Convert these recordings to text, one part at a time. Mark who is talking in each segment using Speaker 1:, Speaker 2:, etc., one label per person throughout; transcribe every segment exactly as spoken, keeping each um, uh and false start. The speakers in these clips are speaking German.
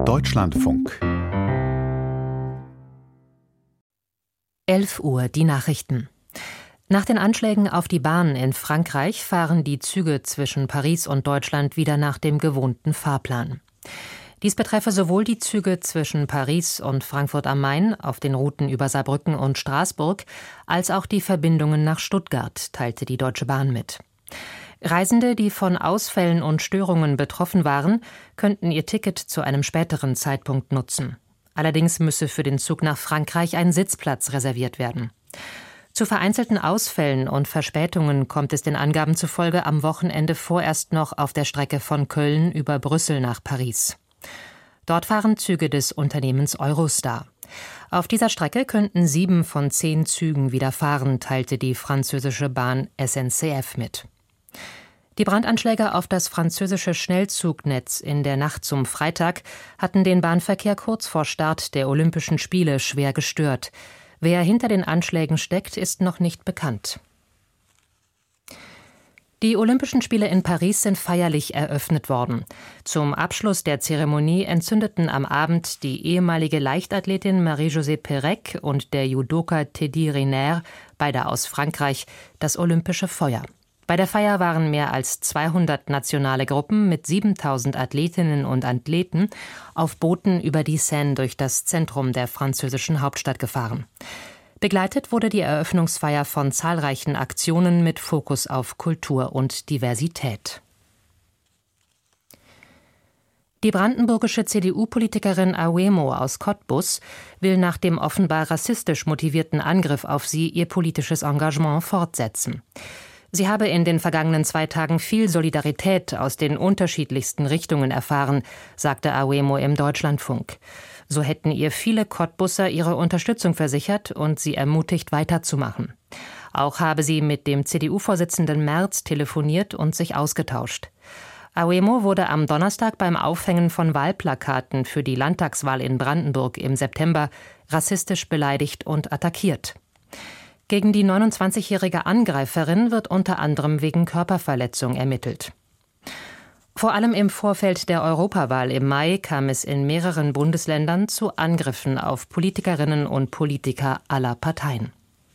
Speaker 1: Deutschlandfunk.
Speaker 2: elf Uhr, die Nachrichten. Nach den Anschlägen auf die Bahn in Frankreich fahren die Züge zwischen Paris und Deutschland wieder nach dem gewohnten Fahrplan. Dies betreffe sowohl die Züge zwischen Paris und Frankfurt am Main auf den Routen über Saarbrücken und Straßburg, als auch die Verbindungen nach Stuttgart, teilte die Deutsche Bahn mit. Reisende, die von Ausfällen und Störungen betroffen waren, könnten ihr Ticket zu einem späteren Zeitpunkt nutzen. Allerdings müsse für den Zug nach Frankreich ein Sitzplatz reserviert werden. Zu vereinzelten Ausfällen und Verspätungen kommt es den Angaben zufolge am Wochenende vorerst noch auf der Strecke von Köln über Brüssel nach Paris. Dort fahren Züge des Unternehmens Eurostar. Auf dieser Strecke könnten sieben von zehn Zügen wieder fahren, teilte die französische Bahn S N C F mit. Die Brandanschläge auf das französische Schnellzugnetz in der Nacht zum Freitag hatten den Bahnverkehr kurz vor Start der Olympischen Spiele schwer gestört. Wer hinter den Anschlägen steckt, ist noch nicht bekannt. Die Olympischen Spiele in Paris sind feierlich eröffnet worden. Zum Abschluss der Zeremonie entzündeten am Abend die ehemalige Leichtathletin Marie-Josée Pérec und der Judoka Teddy Riner, beide aus Frankreich, das olympische Feuer. Bei der Feier waren mehr als zweihundert nationale Gruppen mit siebentausend Athletinnen und Athleten auf Booten über die Seine durch das Zentrum der französischen Hauptstadt gefahren. Begleitet wurde die Eröffnungsfeier von zahlreichen Aktionen mit Fokus auf Kultur und Diversität. Die brandenburgische C D U-Politikerin Auemo aus Cottbus will nach dem offenbar rassistisch motivierten Angriff auf sie ihr politisches Engagement fortsetzen. Sie habe in den vergangenen zwei Tagen viel Solidarität aus den unterschiedlichsten Richtungen erfahren, sagte Auemo im Deutschlandfunk. So hätten ihr viele Cottbusser ihre Unterstützung versichert und sie ermutigt, weiterzumachen. Auch habe sie mit dem C D U-Vorsitzenden Merz telefoniert und sich ausgetauscht. Auemo wurde am Donnerstag beim Aufhängen von Wahlplakaten für die Landtagswahl in Brandenburg im September rassistisch beleidigt und attackiert. Gegen die neunundzwanzigjährige Angreiferin wird unter anderem wegen Körperverletzung ermittelt. Vor allem im Vorfeld der Europawahl im Mai kam es in mehreren Bundesländern zu Angriffen auf Politikerinnen und Politiker aller Parteien.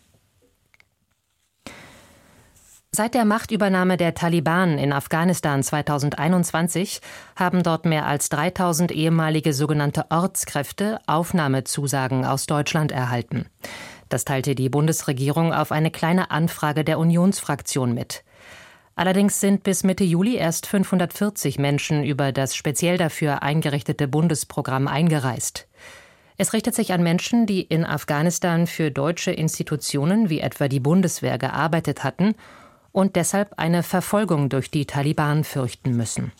Speaker 2: Seit der Machtübernahme der Taliban in Afghanistan zweitausendeinundzwanzig haben dort mehr als dreitausend ehemalige sogenannte Ortskräfte Aufnahmezusagen aus Deutschland erhalten. Das teilte die Bundesregierung auf eine kleine Anfrage der Unionsfraktion mit. Allerdings sind bis Mitte Juli erst fünfhundertvierzig Menschen über das speziell dafür eingerichtete Bundesprogramm eingereist. Es richtet sich an Menschen, die in Afghanistan für deutsche Institutionen wie etwa die Bundeswehr gearbeitet hatten und deshalb eine Verfolgung durch die Taliban fürchten müssen.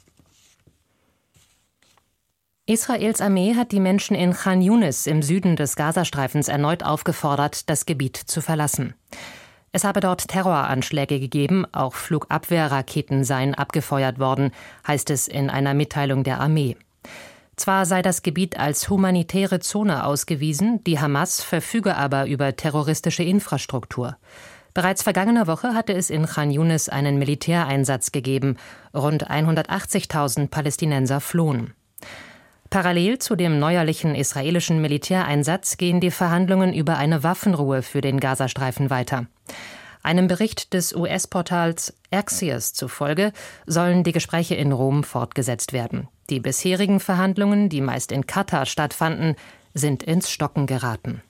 Speaker 2: Israels Armee hat die Menschen in Chan Yunis im Süden des Gazastreifens erneut aufgefordert, das Gebiet zu verlassen. Es habe dort Terroranschläge gegeben, auch Flugabwehrraketen seien abgefeuert worden, heißt es in einer Mitteilung der Armee. Zwar sei das Gebiet als humanitäre Zone ausgewiesen, die Hamas verfüge aber über terroristische Infrastruktur. Bereits vergangene Woche hatte es in Chan Yunis einen Militäreinsatz gegeben. Rund hundertachtzigtausend Palästinenser flohen. Parallel zu dem neuerlichen israelischen Militäreinsatz gehen die Verhandlungen über eine Waffenruhe für den Gazastreifen weiter. Einem Bericht des U S-Portals Axios zufolge sollen die Gespräche in Rom fortgesetzt werden. Die bisherigen Verhandlungen, die meist in Katar stattfanden, sind ins Stocken geraten.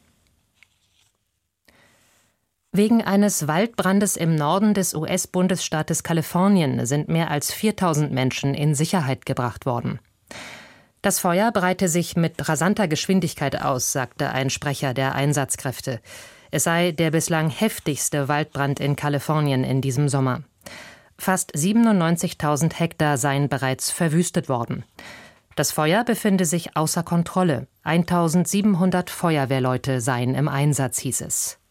Speaker 2: Wegen eines Waldbrandes im Norden des U S-Bundesstaates Kalifornien sind mehr als viertausend Menschen in Sicherheit gebracht worden. Das Feuer breite sich mit rasanter Geschwindigkeit aus, sagte ein Sprecher der Einsatzkräfte. Es sei der bislang heftigste Waldbrand in Kalifornien in diesem Sommer. Fast siebenundneunzigtausend Hektar seien bereits verwüstet worden. Das Feuer befinde sich außer Kontrolle. eintausendsiebenhundert Feuerwehrleute seien im Einsatz, hieß es.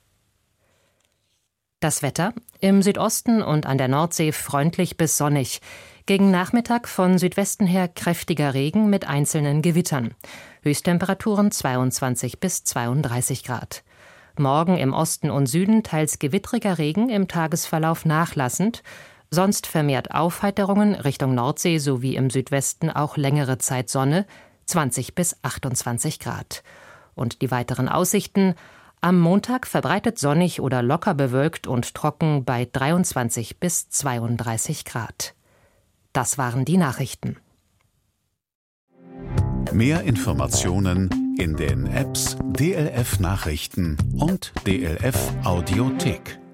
Speaker 2: Das Wetter: Im Südosten und an der Nordsee freundlich bis sonnig. Gegen Nachmittag von Südwesten her kräftiger Regen mit einzelnen Gewittern. Höchsttemperaturen zweiundzwanzig bis zweiunddreißig Grad. Morgen im Osten und Süden teils gewittriger Regen, im Tagesverlauf nachlassend. Sonst vermehrt Aufheiterungen Richtung Nordsee sowie im Südwesten auch längere Zeit Sonne. zwanzig bis achtundzwanzig Grad. Und die weiteren Aussichten: am Montag verbreitet sonnig oder locker bewölkt und trocken bei dreiundzwanzig bis zweiunddreißig Grad. Das waren die Nachrichten.
Speaker 1: Mehr Informationen in den Apps D L F Nachrichten und D L F Audiothek.